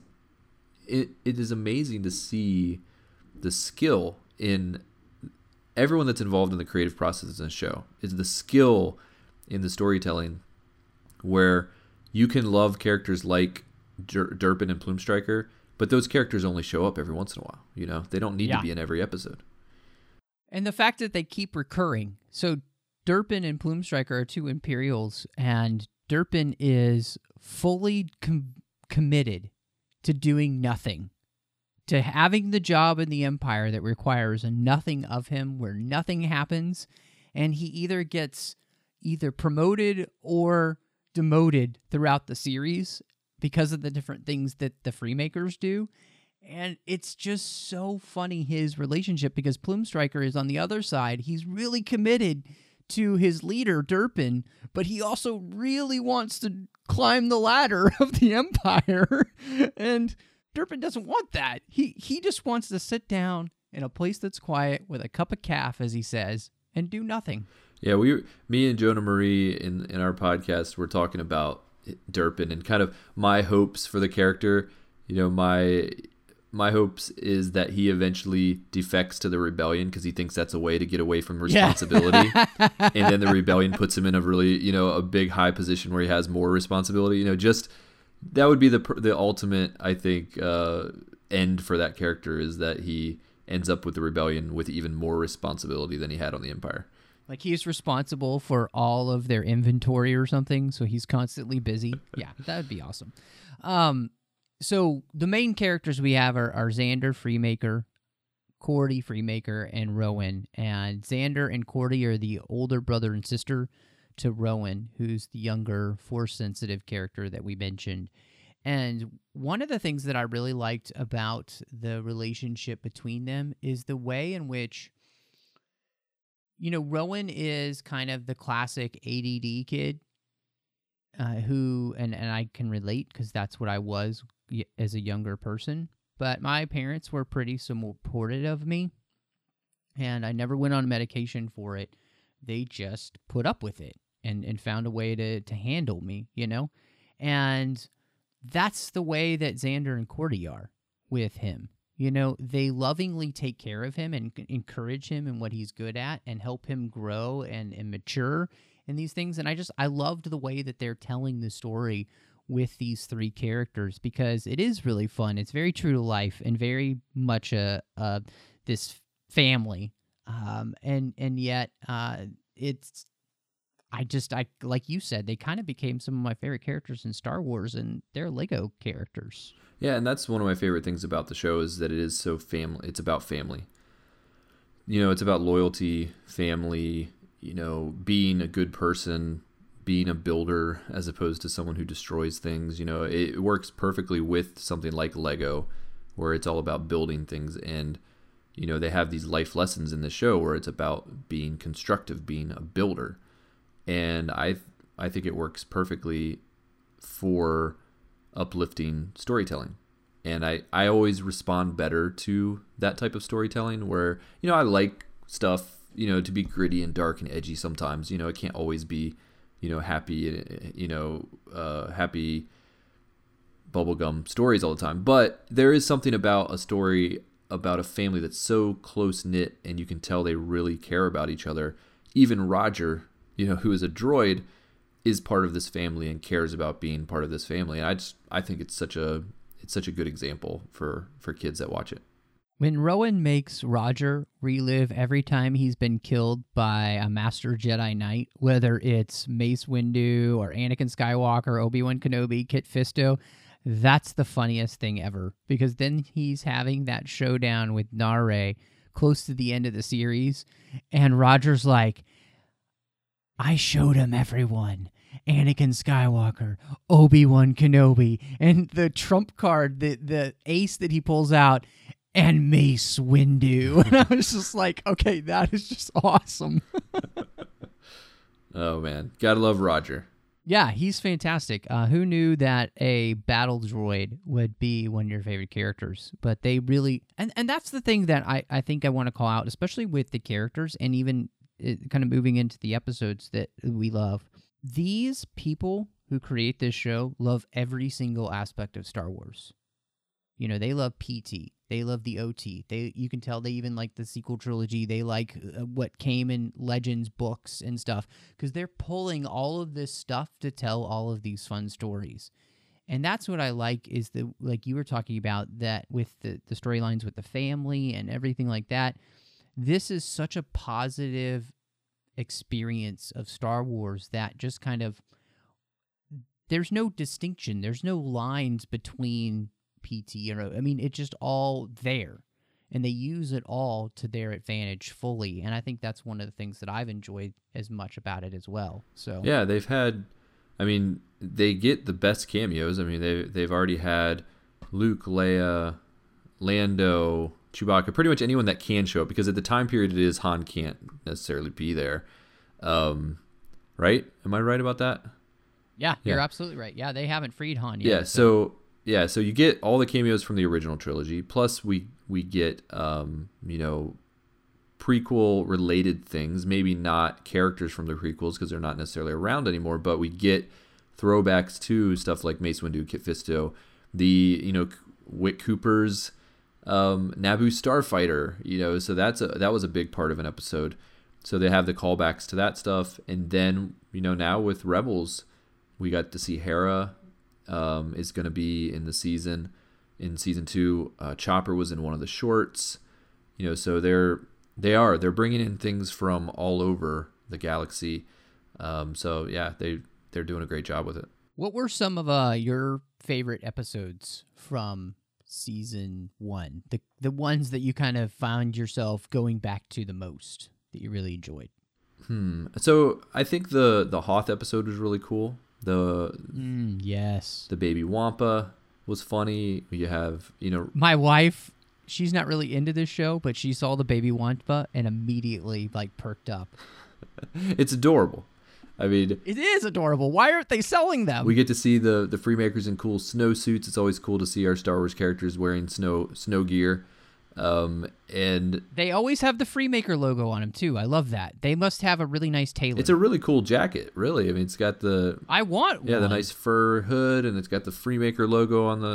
amazing to see the skill in everyone that's involved in the creative process in the show. Is the skill in the storytelling where you can love characters like Durpin and Plume Striker, But those characters only show up every once in a while. You know, they don't need Yeah. to be in every episode. And the fact that they keep recurring. So Durpin and Plumestriker are two Imperials, and Durpin is fully committed to doing nothing, to having the job in the Empire that requires nothing of him, where nothing happens, and he either gets promoted or demoted throughout the series because of the different things that the Freemakers do. And it's just so funny, his relationship, because Plumestriker is on the other side. He's really committed to his leader, Durpin, but he also really wants to climb the ladder of the Empire. And Durpin doesn't want that. He just wants to sit down in a place that's quiet with a cup of caf, as he says, and do nothing. Yeah, me and Jonah Marie in our podcast were talking about Durpin and kind of my hopes for the character. You know, my hopes is that he eventually defects to the rebellion because he thinks that's a way to get away from responsibility. And then the rebellion puts him in a really, you know, a big high position where he has more responsibility. You know, just that would be the ultimate, I think, end for that character, is that he ends up with the rebellion with even more responsibility than he had on the Empire. Like he's responsible for all of their inventory or something, so he's constantly busy. Yeah, that would be awesome. So the main characters we have are Xander Freemaker, Cordy Freemaker, and Rowan. And Xander and Cordy are the older brother and sister to Rowan, who's the younger, Force-sensitive character that we mentioned. And one of the things that I really liked about the relationship between them is the way in which, you know, Rowan is kind of the classic ADD kid who, and I can relate because that's what I was as a younger person. But my parents were pretty supportive of me, and I never went on medication for it. They just put up with it and found a way to handle me, you know? And that's the way that Xander and Cordy are with him. You know, they lovingly take care of him and encourage him in what he's good at and help him grow and mature in these things. And I loved the way that they're telling the story with these three characters, because it is really fun. It's very true to life and very much this family. And yet it's, I like you said, they kind of became some of my favorite characters in Star Wars, and they're Lego characters. Yeah, and that's one of my favorite things about the show, is that it is so family. It's about family. You know, it's about loyalty, family, you know, being a good person, being a builder as opposed to someone who destroys things. You know, it works perfectly with something like Lego, where it's all about building things. And, you know, they have these life lessons in the show where it's about being constructive, being a builder. And I think it works perfectly for uplifting storytelling. And I always respond better to that type of storytelling where, you know, I like stuff, you know, to be gritty and dark and edgy sometimes. You know, it can't always be, you know, happy, you know, happy bubblegum stories all the time. But there is something about a story about a family that's so close-knit, and you can tell they really care about each other. Even Roger, you know, who is a droid, is part of this family and cares about being part of this family. And I think it's such a good example for kids that watch it. When Rowan makes Roger relive every time he's been killed by a Master Jedi Knight, whether it's Mace Windu or Anakin Skywalker, Obi-Wan Kenobi, Kit Fisto, that's the funniest thing ever. Because then he's having that showdown with Nare close to the end of the series, and Roger's like, I showed him everyone. Anakin Skywalker, Obi-Wan Kenobi, and the trump card, the ace that he pulls out, and Mace Windu. And I was just like, okay, that is just awesome. Oh, man. Gotta love Roger. Yeah, he's fantastic. Who knew that a battle droid would be one of your favorite characters? But they really... And that's the thing that I think I want to call out, especially with the characters and even kind of moving into the episodes that we love. These people who create this show love every single aspect of Star Wars. You know, they love PT. They love the OT. You can tell they even like the sequel trilogy. They like what came in Legends books and stuff, because they're pulling all of this stuff to tell all of these fun stories. And that's what I like is like you were talking about, that with the storylines with the family and everything like that. This is such a positive experience of Star Wars that just kind of, there's no distinction. There's no lines between PT and, I mean, it's just all there. And they use it all to their advantage fully. And I think that's one of the things that I've enjoyed as much about it as well. So yeah, they've had, I mean, they get the best cameos. I mean, they've already had Luke, Leia, Lando, Chewbacca, pretty much anyone that can show up, because at the time period it is Han can't necessarily be there. Right? Am I right about that? Yeah, you're absolutely right. Yeah, they haven't freed Han yet. Yeah, so you get all the cameos from the original trilogy, plus we get prequel related things, maybe not characters from the prequels because they're not necessarily around anymore, but we get throwbacks to stuff like Mace Windu, Kit Fisto, the Wick Cooper's Naboo Starfighter, so that was a big part of an episode. So they have the callbacks to that stuff, and then now with Rebels, we got to see Hera is going to be in the season. In season 2, Chopper was in one of the shorts. So they're bringing in things from all over the galaxy. So yeah, they're doing a great job with it. What were some of your favorite episodes from season 1? The ones that you kind of found yourself going back to the most, that you really enjoyed? So I think the Hoth episode was really cool. Yes. The baby Wampa was funny. You have, my wife, she's not really into this show, but she saw the baby Wampa and immediately perked up. It's adorable. I mean, it is adorable. Why aren't they selling them? We get to see the Freemakers in cool snowsuits. It's always cool to see our Star Wars characters wearing snow gear. And they always have the Freemaker logo on them too. I love that. They must have a really nice tailor. It's a really cool jacket, really. I mean, it's got the the nice fur hood, and it's got the Freemaker logo on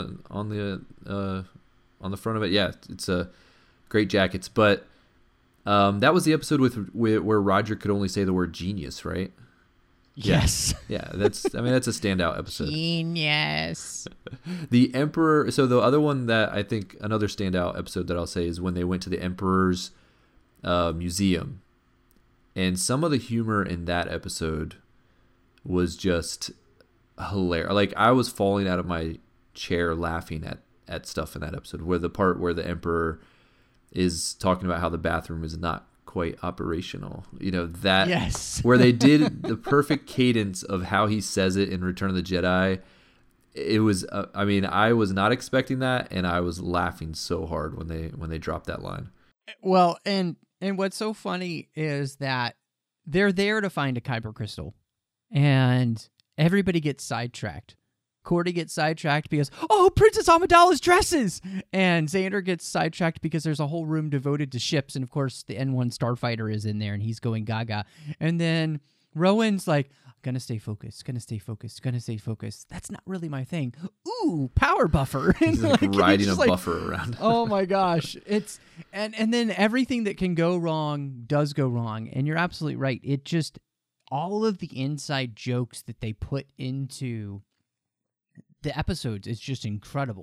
the front of it. Yeah, it's a great jackets. But that was the episode where Roger could only say the word genius, right? Yes. Yeah, that's a standout episode. Genius. The Emperor, so the other one that I think, another standout episode that I'll say, is when they went to the Emperor's museum. And some of the humor in that episode was just hilarious. Like, I was falling out of my chair laughing at stuff in that episode, where the part where the Emperor is talking about how the bathroom is not quite operational, yes. Where they did the perfect cadence of how he says it in Return of the Jedi. It was I was not expecting that, and I was laughing so hard when they dropped that line. Well, and what's so funny is that they're there to find a Kyber crystal, and everybody gets sidetracked. Cordy gets sidetracked because, Princess Amidala's dresses! And Xander gets sidetracked because there's a whole room devoted to ships, and of course the N1 Starfighter is in there, and he's going gaga. And then Rowan's like, gonna stay focused. That's not really my thing. Ooh, power buffer. He's riding a buffer around. Oh my gosh. It's and then everything that can go wrong does go wrong. And you're absolutely right. It just, all of the inside jokes that they put into the episodes, it's just incredible.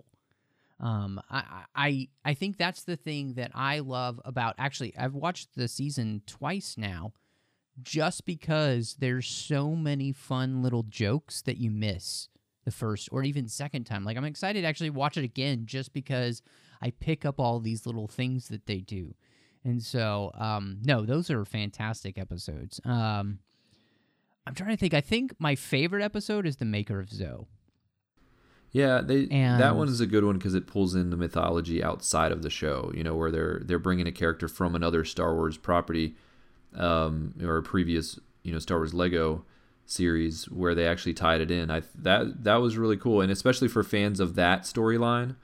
I think that's the thing that I love about, actually, I've watched the season twice now, just because there's so many fun little jokes that you miss the first or even second time. Like, I'm excited to actually watch it again just because I pick up all these little things that they do. And so, no, those are fantastic episodes. I'm trying to think. I think my favorite episode is The Maker of Zoe. Yeah, that one is a good one because it pulls in the mythology outside of the show, where they're bringing a character from another Star Wars property, or a previous, Star Wars Lego series, where they actually tied it in. That was really cool, and especially for fans of that storyline,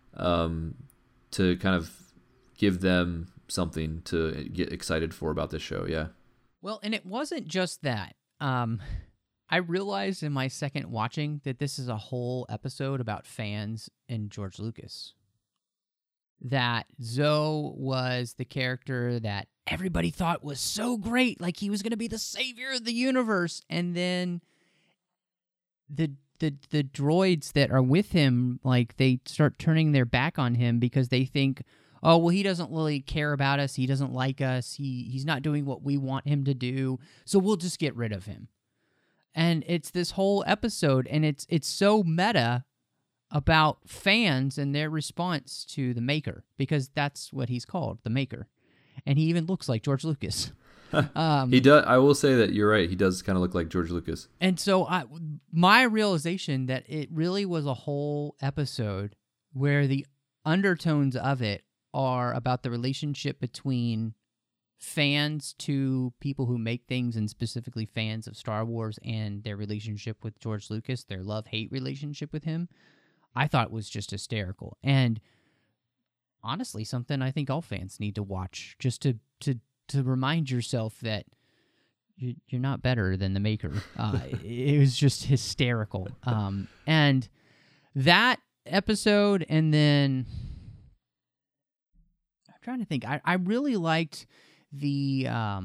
to kind of give them something to get excited for about this show. Yeah. Well, and it wasn't just that. I realized in my second watching that this is a whole episode about fans and George Lucas. That Zoe was the character that everybody thought was so great, like he was going to be the savior of the universe, and then the the droids that are with him, like, they start turning their back on him because they think, oh, well, he doesn't really care about us. He doesn't like us. He's not doing what we want him to do. So we'll just get rid of him. And it's this whole episode, and it's so meta about fans and their response to the Maker, because that's what he's called, the Maker. And he even looks like George Lucas. He does. I will say that you're right. He does kind of look like George Lucas. And so my realization that it really was a whole episode where the undertones of it are about the relationship between fans to people who make things, and specifically fans of Star Wars, and their relationship with George Lucas, their love-hate relationship with him, I thought was just hysterical. And honestly, something I think all fans need to watch, just to remind yourself that you're not better than the Maker. It was just hysterical. And that episode, and then I'm trying to think. I really liked the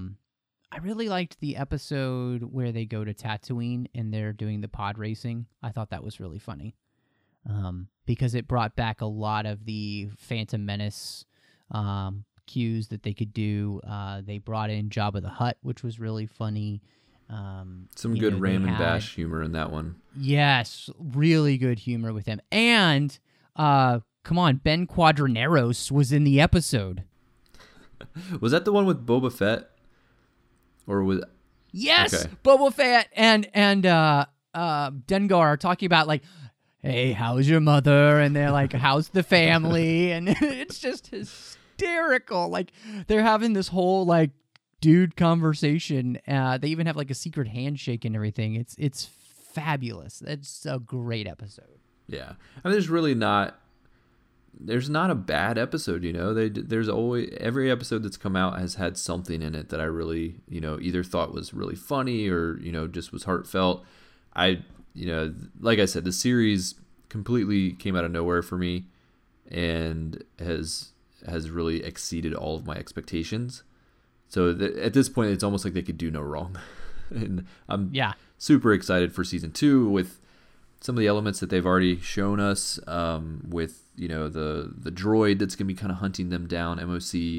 episode where they go to Tatooine and they're doing the pod racing. I thought that was really funny. Because it brought back a lot of the Phantom Menace cues that they could do. They brought in Jabba the Hutt, which was really funny. Some good Raymond Bash humor in that one. Yes, really good humor with him. And come on, Ben Quadraneros was in the episode. Was that the one with Boba Fett? Or was Yes, okay. Boba Fett and Dengar talking about, like, hey, how's your mother? And they're like, how's the family? And it's just hysterical. Like, they're having this whole, like, dude conversation. They even have, like, a secret handshake and everything. It's fabulous. It's a great episode. Yeah. I mean, there's not a bad episode, you know. There's always, every episode that's come out has had something in it that I really, you know, either thought was really funny or, you know, just was heartfelt. You know, like I said, the series completely came out of nowhere for me, and has really exceeded all of my expectations. So at this point, it's almost like they could do no wrong. And I'm super excited for season 2 with some of the elements that they've already shown us, with, you know, the droid that's gonna be kind of hunting them down, MOC.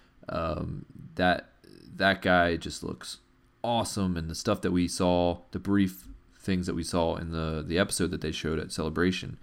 That guy just looks awesome, and the stuff that we saw, the brief things that we saw in the episode that they showed at Celebration,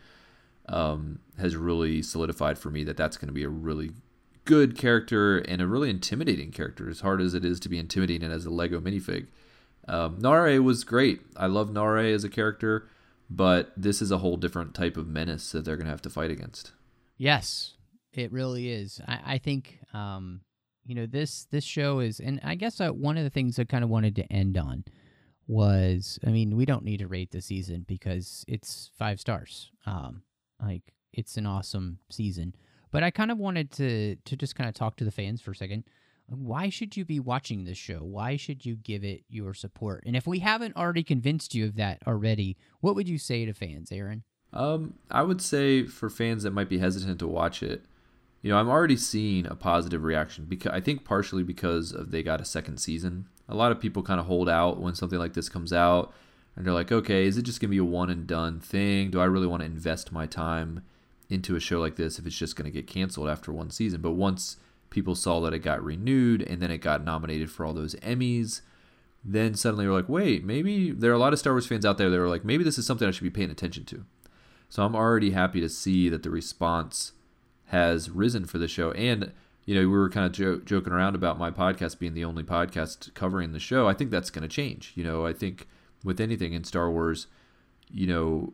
has really solidified for me that that's going to be a really good character and a really intimidating character, as hard as it is to be intimidating as a Lego minifig. Nare was great. I love Nare as a character, but this is a whole different type of menace that they're going to have to fight against. Yes, it really is. I think, you know, this show is, and I guess one of the things I kind of wanted to end on was, I mean, we don't need to rate the season because it's 5 stars. Like, it's an awesome season. But I kind of wanted to just kind of talk to the fans for a second. Why should you be watching this show? Why should you give it your support? And if we haven't already convinced you of that already, what would you say to fans, Aaron? I would say for fans that might be hesitant to watch it, you know, I'm already seeing a positive reaction, because I think partially because they got a second season. A lot of people kind of hold out when something like this comes out, and they're like, okay, is it just going to be a one and done thing? Do I really want to invest my time into a show like this if it's just going to get canceled after one season? But once people saw that it got renewed and then it got nominated for all those Emmys, then suddenly we're like, wait, maybe there are a lot of Star Wars fans out there that are like, maybe this is something I should be paying attention to. So I'm already happy to see that the response has risen for the show. And, you know, we were kind of joking around about my podcast being the only podcast covering the show. I think that's going to change. You know, I think with anything in Star Wars, you know,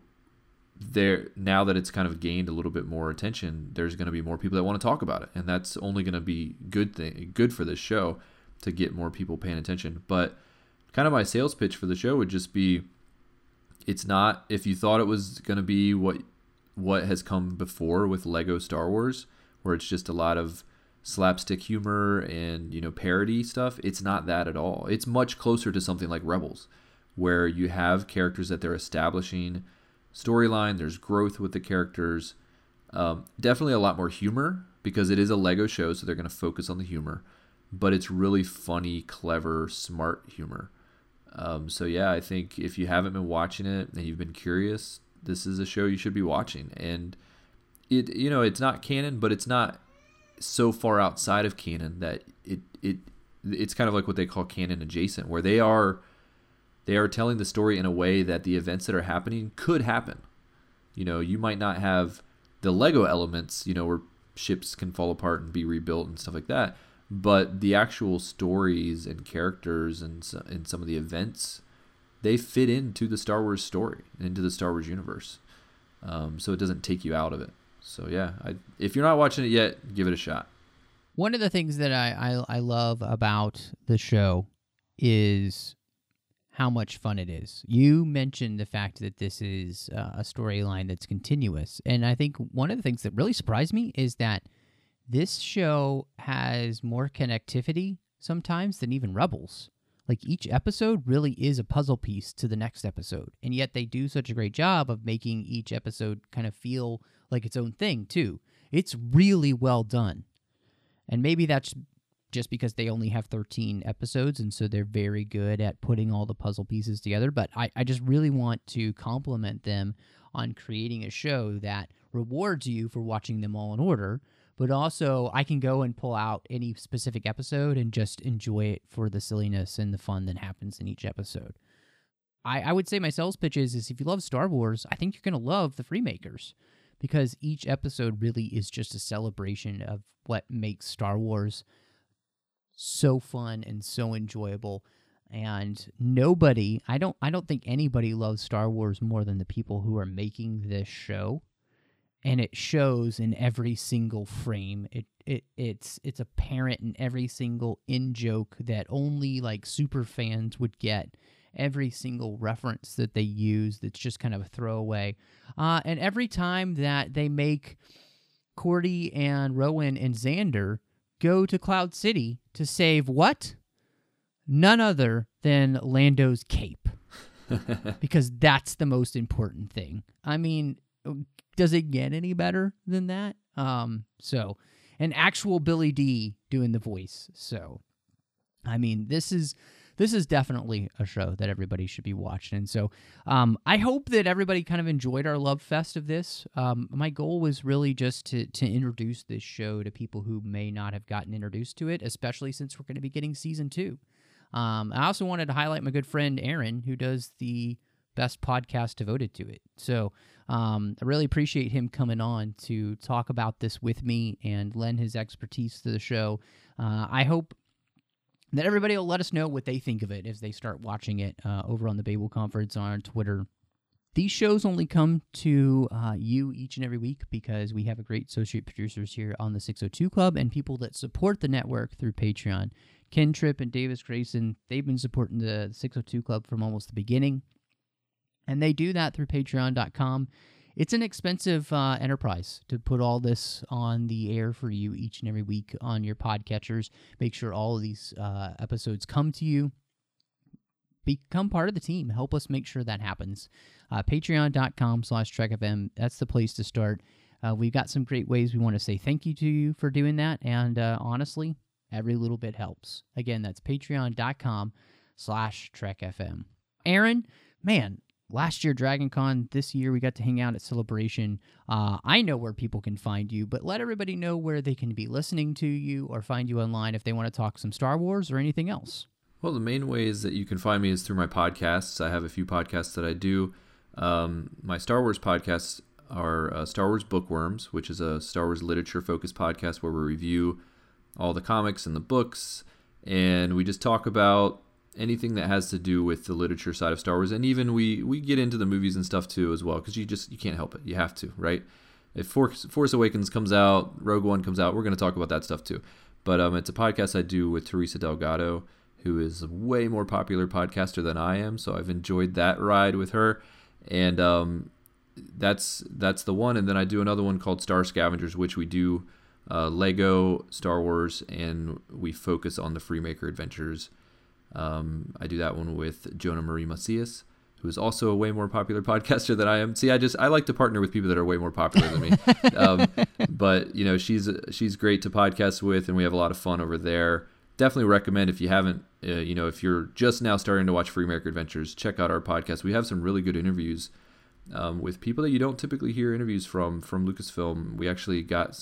now that it's kind of gained a little bit more attention, there's going to be more people that want to talk about it, and that's only going to be good for this show to get more people paying attention. But kind of my sales pitch for the show would just be, it's not, if you thought it was going to be what has come before with Lego Star Wars, where it's just a lot of slapstick humor and, you know, parody stuff, it's not that at all. It's much closer to something like Rebels, where you have characters that they're establishing storyline, there's growth with the characters, definitely a lot more humor, because it is a Lego show, so they're going to focus on the humor, but it's really funny, clever, smart humor. So yeah, I think if you haven't been watching it and you've been curious, this is a show you should be watching. And it's not canon, but it's not so far outside of canon that it's kind of like what they call canon adjacent, where they are telling the story in a way that the events that are happening could happen. You might not have the Lego elements, where ships can fall apart and be rebuilt and stuff like that, but the actual stories and characters and some of the events, they fit into the Star Wars story, into the Star Wars universe. So it doesn't take you out of it. So yeah, if you're not watching it yet, give it a shot. One of the things that I love about the show is how much fun it is. You mentioned the fact that this is a storyline that's continuous. And I think one of the things that really surprised me is that this show has more connectivity sometimes than even Rebels. Like, each episode really is a puzzle piece to the next episode. And yet they do such a great job of making each episode kind of feel like its own thing, too. It's really well done. And maybe that's just because they only have 13 episodes, and so they're very good at putting all the puzzle pieces together. But I just really want to compliment them on creating a show that rewards you for watching them all in order, but also I can go and pull out any specific episode and just enjoy it for the silliness and the fun that happens in each episode. I would say my sales pitch is if you love Star Wars, I think you're going to love The Freemakers, because each episode really is just a celebration of what makes Star Wars so fun and so enjoyable. And I don't think anybody loves Star Wars more than the people who are making this show. And it shows in every single frame. It's apparent in every single in-joke that only like super fans would get. Every single reference that they use that's just kind of a throwaway. And every time that they make Cordy and Rowan and Xander go to Cloud City to save what? None other than Lando's cape. Because that's the most important thing. I mean, does it get any better than that? So, an actual Billy D doing the voice. So, I mean, this is definitely a show that everybody should be watching. And so I hope that everybody kind of enjoyed our love fest of this. My goal was really just to introduce this show to people who may not have gotten introduced to it, especially since we're going to be getting season 2. I also wanted to highlight my good friend Aaron, who does the best podcast devoted to it. So I really appreciate him coming on to talk about this with me and lend his expertise to the show. I hope that everybody will let us know what they think of it as they start watching it over on the Babel Conference on Twitter. These shows only come to you each and every week because we have a great associate producers here on the 602 Club and people that support the network through Patreon. Ken Tripp and Davis Grayson, they've been supporting the 602 Club from almost the beginning, and they do that through Patreon.com. It's an expensive enterprise to put all this on the air for you each and every week on your podcatchers. Make sure all of these episodes come to you. Become part of the team. Help us make sure that happens. Patreon.com/TrekFM. That's the place to start. We've got some great ways we want to say thank you to you for doing that. And honestly, every little bit helps. Again, that's Patreon.com/TrekFM. Aaron, man, last year, Dragon Con. This year, we got to hang out at Celebration. I know where people can find you, but let everybody know where they can be listening to you or find you online if they want to talk some Star Wars or anything else. Well, the main ways that you can find me is through my podcasts. I have a few podcasts that I do. My Star Wars podcasts are Star Wars Bookworms, which is a Star Wars literature-focused podcast where we review all the comics and the books, and we just talk about anything that has to do with the literature side of Star Wars, and even we get into the movies and stuff too as well, because you can't help it. You have to, right? If Force Awakens comes out, Rogue One comes out, we're going to talk about that stuff too. But it's a podcast I do with Teresa Delgado, who is a way more popular podcaster than I am, so I've enjoyed that ride with her, and that's the one. And then I do another one called Star Scavengers, which we do Lego, Star Wars, and we focus on the Freemaker adventures. I do that one with Jonah Marie Macias, who is also a way more popular podcaster than I am. See, I like to partner with people that are way more popular than me. But she's great to podcast with, and we have a lot of fun over there. definitely recommend, if you haven't, if you're just now starting to watch Free America Adventures, check out our podcast. We have some really good interviews with people that you don't typically hear interviews from Lucasfilm. We actually got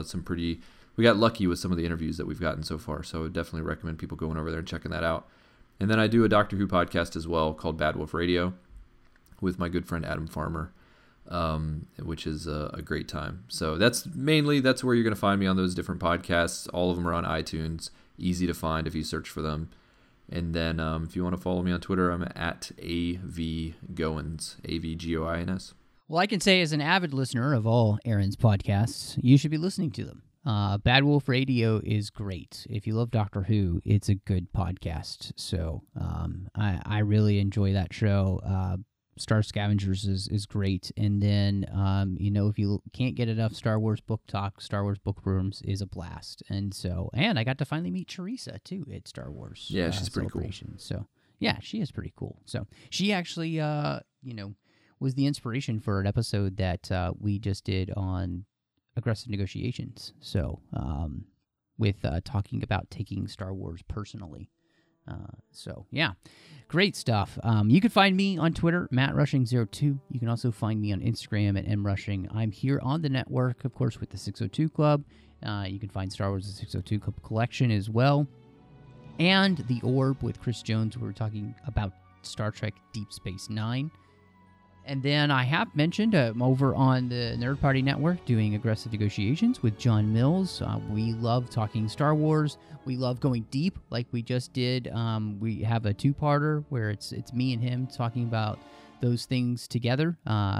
we got lucky with some of the interviews that we've gotten so far. So I would definitely recommend people going over there and checking that out. And then I do a Doctor Who podcast as well called Bad Wolf Radio with my good friend Adam Farmer, which is a great time. So that's where you're going to find me on those different podcasts. All of them are on iTunes, easy to find if you search for them. And then if you want to follow me on Twitter, I'm at AVGoins, AVGOINS. Well, I can say as an avid listener of all Aaron's podcasts, you should be listening to them. Bad Wolf Radio is great. If you love Doctor Who, it's a good podcast. So I really enjoy that show. Star Scavengers is great. And then, if you can't get enough Star Wars Book Talk, Star Wars Book Rooms is a blast. And I got to finally meet Teresa, too, at Star Wars. Yeah, she's pretty cool. So, yeah, she is pretty cool. So, she actually, was the inspiration for an episode that we just did on Aggressive Negotiations. So, with talking about taking Star Wars personally. Yeah, great stuff. You can find me on Twitter, MattRushing02. You can also find me on Instagram at MRushing. I'm here on the network, of course, with the 602 Club. You can find Star Wars The 602 Club Collection as well. And The Orb with Chris Jones, where we're talking about Star Trek Deep Space Nine. And then I have mentioned I'm over on the Nerd Party Network doing Aggressive Negotiations with John Mills. We love talking Star Wars. We love going deep like we just did. We have a two-parter where it's me and him talking about those things together.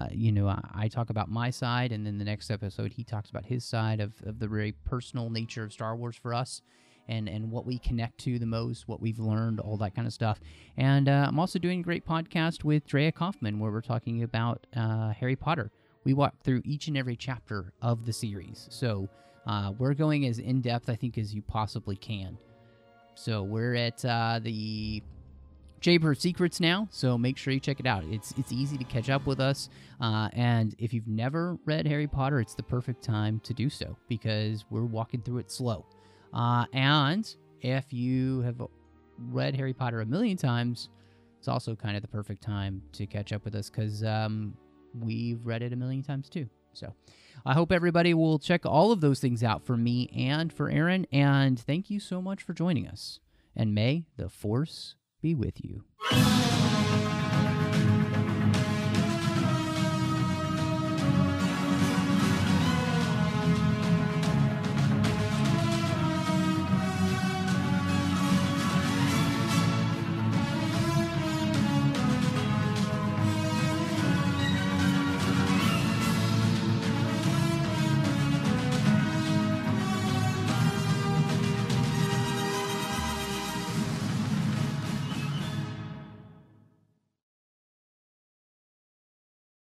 I talk about my side, and then the next episode he talks about his side of the very personal nature of Star Wars for us. And what we connect to the most, what we've learned, all that kind of stuff. And I'm also doing a great podcast with Drea Kaufman where we're talking about Harry Potter. We walk through each and every chapter of the series. So we're going as in-depth, I think, as you possibly can. So we're at the Chamber of Secrets now, so make sure you check it out. It's easy to catch up with us. And if you've never read Harry Potter, it's the perfect time to do so because we're walking through it slow. And if you have read Harry Potter a million times, it's also kind of the perfect time to catch up with us because we've read it a million times too. So I hope everybody will check all of those things out for me and for Aaron. And thank you so much for joining us. And may the Force be with you.